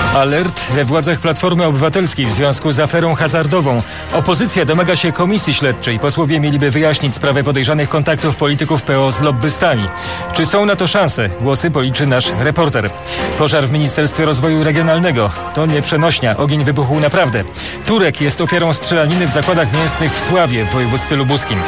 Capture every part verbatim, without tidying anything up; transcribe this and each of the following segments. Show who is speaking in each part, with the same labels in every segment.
Speaker 1: Alert we władzach Platformy Obywatelskiej w związku z aferą hazardową. Opozycja domaga się komisji śledczej. Posłowie mieliby wyjaśnić sprawę podejrzanych kontaktów polityków P O z lobbystami. Czy są na to szanse? Głosy policzy nasz reporter. Pożar w Ministerstwie Rozwoju Regionalnego. To nieprzenośnia. Ogień wybuchł naprawdę. Turek jest ofiarą strzelaniny w zakładach mięsnych w Sławie w województwie lubuskim.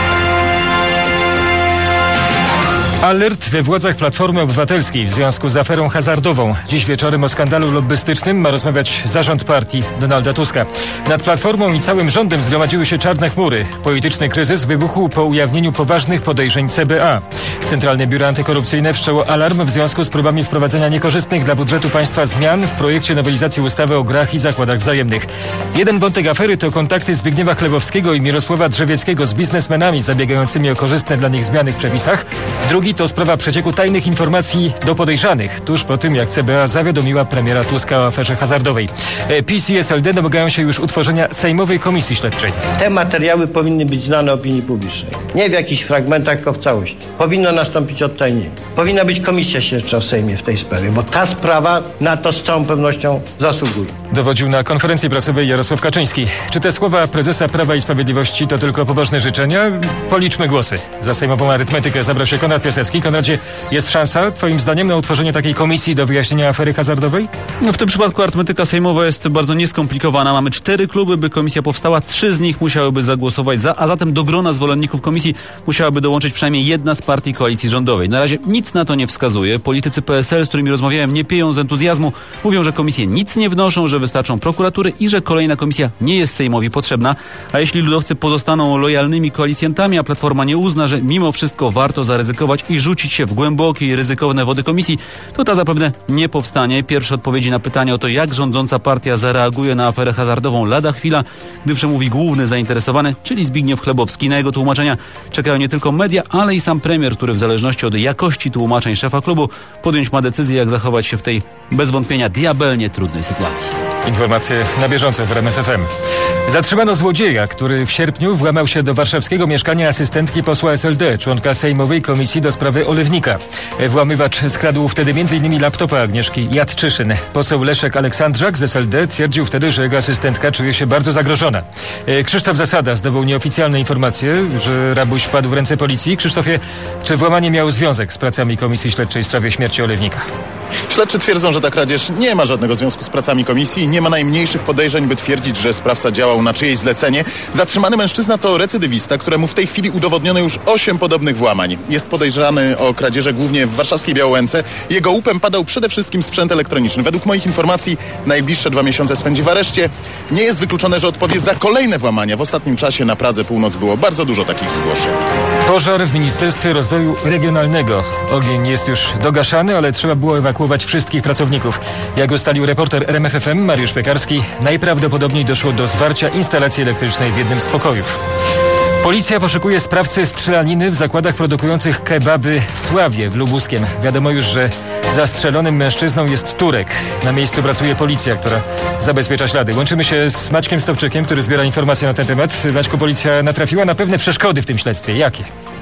Speaker 1: Alert we władzach Platformy Obywatelskiej w związku z aferą hazardową. Dziś wieczorem o skandalu lobbystycznym ma rozmawiać zarząd partii Donalda Tuska. Nad Platformą i całym rządem zgromadziły się czarne chmury. Polityczny kryzys wybuchł po ujawnieniu poważnych podejrzeń C B A. Centralne Biuro Antykorupcyjne wszczęło alarm w związku z próbami wprowadzenia niekorzystnych dla budżetu państwa zmian w projekcie nowelizacji ustawy o grach i zakładach wzajemnych. Jeden wątek afery to kontakty Zbigniewa Chlebowskiego i Mirosława Drzewieckiego z biznesmenami zabiegającymi o korzystne dla nich zmiany w przepisach. Drugi to sprawa przecieku tajnych informacji do podejrzanych, tuż po tym jak C B A zawiadomiła premiera Tuska o aferze hazardowej. PiS i S L D domagają się już utworzenia Sejmowej Komisji Śledczej.
Speaker 2: Te materiały powinny być znane opinii publicznej. Nie w jakichś fragmentach, tylko w całości. Powinno nastąpić odtajnienie. Powinna być komisja śledcza w Sejmie w tej sprawie, bo ta sprawa na to z całą pewnością zasługuje.
Speaker 1: Dowodził na konferencji prasowej Jarosław Kaczyński. Czy te słowa prezesa Prawa i Sprawiedliwości to tylko pobożne życzenia? Policzmy głosy. Za sejmową arytmetykę zabrał się Konrad Piasecki. Konradzie, jest szansa, twoim zdaniem, na utworzenie takiej komisji do wyjaśnienia afery hazardowej?
Speaker 3: No w tym przypadku arytmetyka sejmowa jest bardzo nieskomplikowana. Mamy cztery kluby, by komisja powstała. Trzy z nich musiałyby zagłosować za, a zatem do grona zwolenników komisji musiałaby dołączyć przynajmniej jedna z partii koalicji rządowej. Na razie nic na to nie wskazuje. Politycy P S L, z którymi rozmawiałem, nie pieją z entuzjazmu. Mówią, że komisje nic nie wnoszą, że wystarczą prokuratury i że kolejna komisja nie jest Sejmowi potrzebna. A jeśli ludowcy pozostaną lojalnymi koalicjantami, a Platforma nie uzna, że mimo wszystko warto zaryzykować i rzucić się w głębokie i ryzykowne wody komisji, to ta zapewne nie powstanie. Pierwsze odpowiedzi na pytanie o to, jak rządząca partia zareaguje na aferę hazardową, lada chwila, gdy przemówi główny zainteresowany, czyli Zbigniew Chlebowski. Na jego tłumaczenia czekają nie tylko media, ale i sam premier, który w zależności od jakości tłumaczeń szefa klubu podjąć ma decyzję, jak zachować się w tej bez wątpienia diabelnie trudnej sytuacji.
Speaker 1: Informacje na bieżąco w R M F F M. Zatrzymano złodzieja, który w sierpniu włamał się do warszawskiego mieszkania asystentki posła S L D, członka Sejmowej Komisji do sprawy olewnika. Włamywacz skradł wtedy między innymi laptopa Agnieszki Jadczyszyn. Poseł Leszek Aleksandrzak z S L D twierdził wtedy, że jego asystentka czuje się bardzo zagrożona. Krzysztof Zasada zdobył nieoficjalne informacje, że rabuś wpadł w ręce policji. Krzysztofie, czy włamanie miało związek z pracami Komisji Śledczej w sprawie śmierci olewnika?
Speaker 4: Śledczy twierdzą, że ta kradzież nie ma żadnego związku z pracami komisji. Nie ma najmniejszych podejrzeń, by twierdzić, że sprawca działał na czyjeś zlecenie. Zatrzymany mężczyzna to recydywista, któremu w tej chwili udowodniono już osiem podobnych włamań. Jest podejrzany o kradzieże głównie w warszawskiej Białołęce. Jego łupem padał przede wszystkim sprzęt elektroniczny. Według moich informacji najbliższe dwa miesiące spędzi w areszcie. Nie jest wykluczone, że odpowie za kolejne włamania. W ostatnim czasie na Pradze Północ było bardzo dużo takich zgłoszeń.
Speaker 1: Pożar w Ministerstwie Rozwoju Regionalnego. Ogień jest już dogaszany, ale trzeba było ewakuować wszystkich pracowników. Jak ustalił reporter R M F F M Mariusz Piekarski, najprawdopodobniej doszło do zwarcia instalacji elektrycznej w jednym z pokojów. Policja poszukuje sprawcy strzelaniny w zakładach produkujących kebaby w Sławie w Lubuskiem. Wiadomo już, że zastrzelonym mężczyzną jest Turek. Na miejscu pracuje policja, która zabezpiecza ślady. Łączymy się z Maćkiem Stopczykiem, który zbiera informacje na ten temat. Maćku, policja natrafiła na pewne przeszkody w tym śledztwie. Jakie?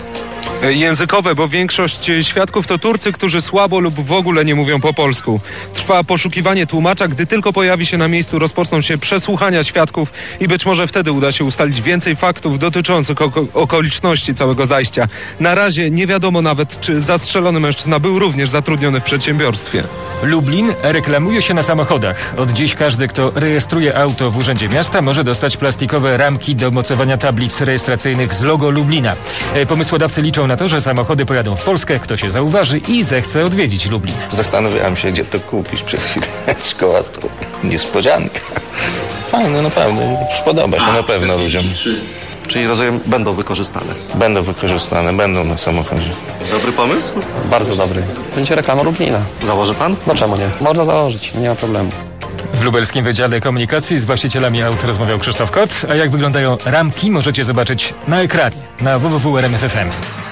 Speaker 5: Językowe, bo większość świadków to Turcy, którzy słabo lub w ogóle nie mówią po polsku. Trwa poszukiwanie tłumacza, gdy tylko pojawi się na miejscu, rozpoczną się przesłuchania świadków i być może wtedy uda się ustalić więcej faktów dotyczących oko- okoliczności całego zajścia. Na razie nie wiadomo nawet, czy zastrzelony mężczyzna był również zatrudniony w przedsiębiorstwie.
Speaker 1: Lublin reklamuje się na samochodach. Od dziś każdy, kto rejestruje auto w Urzędzie Miasta, może dostać plastikowe ramki do mocowania tablic rejestracyjnych z logo Lublina. Pomysłodawcy liczą na to, że samochody pojadą w Polskę, kto się zauważy i zechce odwiedzić Lublin.
Speaker 6: Zastanawiałem się, gdzie to kupić przez chwilę. Szkoła to niespodzianka. Fajne, naprawdę. Spodoba się na pewno ludziom.
Speaker 7: Czyli rozumiem, będą wykorzystane?
Speaker 6: Będą wykorzystane, będą na samochodzie.
Speaker 7: Dobry pomysł?
Speaker 8: Bardzo dobry. Będzie reklama Lublina.
Speaker 7: Założy pan?
Speaker 8: No czemu nie? Można założyć, nie ma problemu.
Speaker 1: W Lubelskim Wydziale Komunikacji z właścicielami aut rozmawiał Krzysztof Kot. A jak wyglądają ramki, możecie zobaczyć na ekranie na w w w kropka r m f f m.